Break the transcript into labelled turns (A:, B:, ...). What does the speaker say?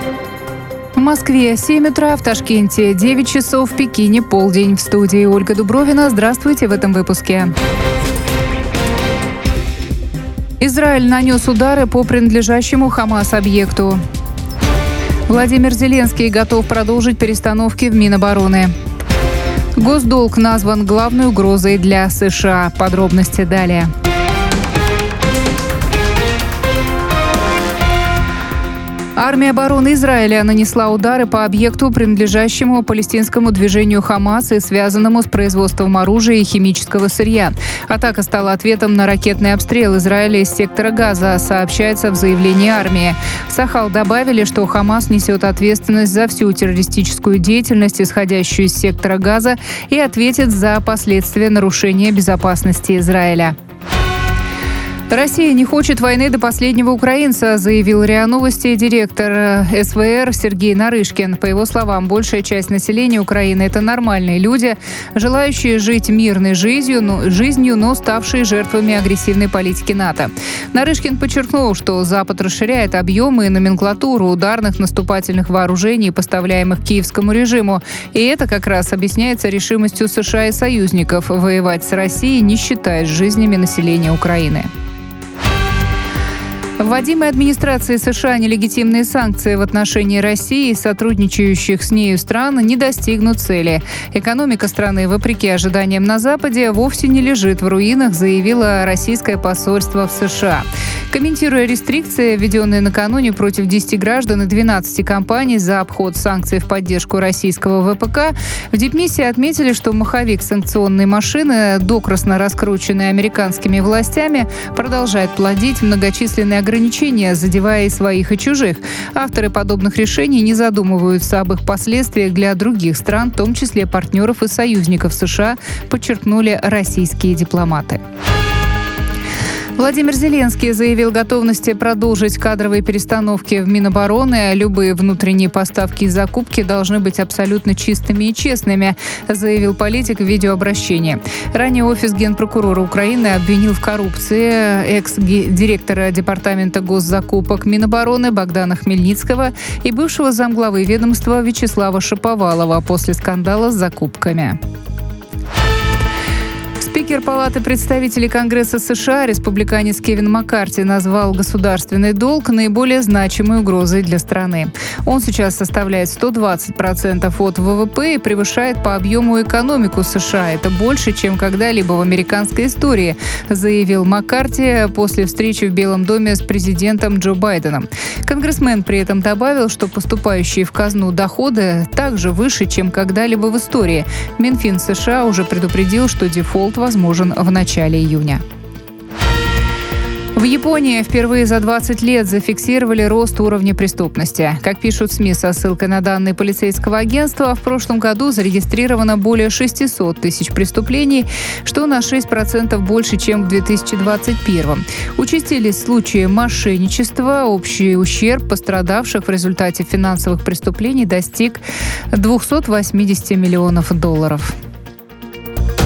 A: В Москве 7 утра, в Ташкенте 9 часов, в Пекине полдень. В студии Ольга Дубровина. Здравствуйте в этом выпуске. Израиль нанес удары по принадлежащему Хамас объекту. Владимир Зеленский готов продолжить перестановки в Минобороны. Госдолг назван главной угрозой для США. Подробности далее. Армия обороны Израиля нанесла удары по объекту, принадлежащему палестинскому движению «Хамас» и связанному с производством оружия и химического сырья. Атака стала ответом на ракетный обстрел Израиля из сектора Газа, сообщается в заявлении армии. Сахал добавили, что «Хамас» несет ответственность за всю террористическую деятельность, исходящую из сектора Газа, и ответит за последствия нарушения безопасности Израиля. Россия не хочет войны до последнего украинца, заявил РИА Новости директор СВР Сергей Нарышкин. По его словам, большая часть населения Украины – это нормальные люди, желающие жить мирной жизнью, но ставшие жертвами агрессивной политики НАТО. Нарышкин подчеркнул, что Запад расширяет объемы и номенклатуру ударных наступательных вооружений, поставляемых киевскому режиму. И это как раз объясняется решимостью США и союзников воевать с Россией, не считаясь жизнями населения Украины. Вводимые администрацией США нелегитимные санкции в отношении России и сотрудничающих с нею стран не достигнут цели. Экономика страны, вопреки ожиданиям на Западе, вовсе не лежит в руинах, заявило российское посольство в США. Комментируя рестрикции, введенные накануне против 10 граждан и 12 компаний за обход санкций в поддержку российского ВПК, в дипмиссии отметили, что маховик санкционной машины, докрасно раскрученный американскими властями, продолжает плодить многочисленные ограничения, задевая и своих, и чужих. Авторы подобных решений не задумываются об их последствиях для других стран, в том числе партнеров и союзников США, подчеркнули российские дипломаты. Владимир Зеленский заявил готовности продолжить кадровые перестановки в Минобороны. Любые внутренние поставки и закупки должны быть абсолютно чистыми и честными, заявил политик в видеообращении. Ранее офис генпрокурора Украины обвинил в коррупции экс-директора департамента госзакупок Минобороны Богдана Хмельницкого и бывшего замглавы ведомства Вячеслава Шаповалова после скандала с закупками. Спикер Палаты представителей Конгресса США, республиканец Кевин Маккарти, назвал государственный долг наиболее значимой угрозой для страны. Он сейчас составляет 120% от ВВП и превышает по объему экономику США. Это больше, чем когда-либо в американской истории, заявил Маккарти после встречи в Белом доме с президентом Джо Байденом. Конгрессмен при этом добавил, что поступающие в казну доходы также выше, чем когда-либо в истории. Минфин США уже предупредил, что дефолт возможен в начале июня. В Японии впервые за 20 лет зафиксировали рост уровня преступности. Как пишут СМИ со ссылкой на данные полицейского агентства, в прошлом году зарегистрировано более 600 тысяч преступлений, что на 6% больше, чем в 2021. Участились случаи мошенничества, общий ущерб пострадавших в результате финансовых преступлений достиг $280 миллионов.